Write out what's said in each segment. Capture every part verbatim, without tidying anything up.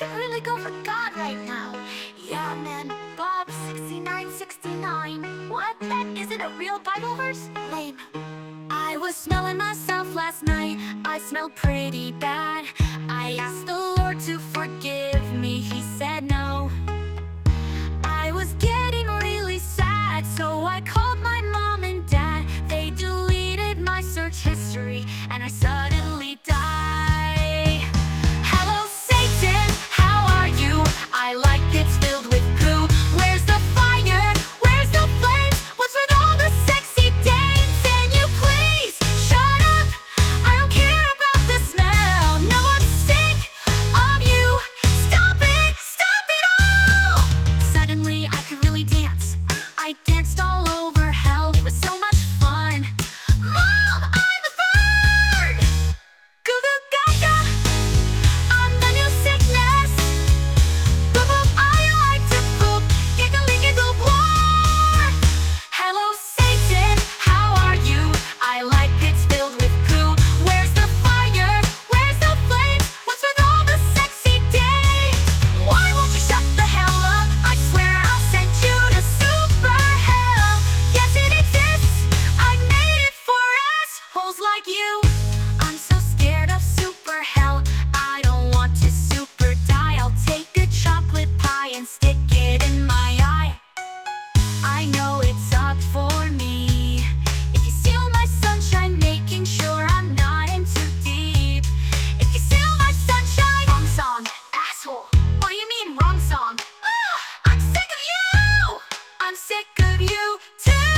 could really go for God right now. Yeah, man, Bob sixty-nine sixty-nine. What? That isn't a real Bible verse? Lame. I was smelling myself last night. I smelled pretty bad. I asked the Lord to forgive me. He said no. I was getting really sad, so I called my mom and dad. They deleted my search history, and I suddenly died. Hello, Satan, how are you? I like it's filled with poo. Where's the fire? Where's the flames? What's with all the sexy dames? Can you please shut up? I don't care about the smell. No, I'm sick of you. Stop it, stop it all! Suddenly I could really dance. I danced all over hell. It was so much fun. Mom, I'm a bird! Goo goo gaga, I'm the new sickness. Boop boop, I like to poop. Giggly giggle war. Hello, Satan, how are you? I like pits filled with poo. Where's the fire? Where's the flames? What's with all the sexy dames? Why won't you shut the hell up? I swear I'll send you to super hell. Yes, it exists. I made it for assholes like you. I'm so scared of super hell. I don't want to super die. I'll take a chocolate pie and stick it in my eye. I know it's up for me. If you steal my sunshine, making sure I'm not in too deep. If you steal my sunshine, wrong song, asshole. What do you mean, wrong song? Ugh, I'm sick of you. I'm sick of you too.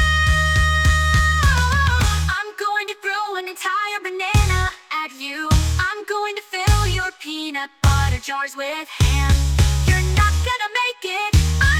I'm going to throw an entire banana at you. I'm going to fill your peanut butter jars with ham. You're not gonna make it.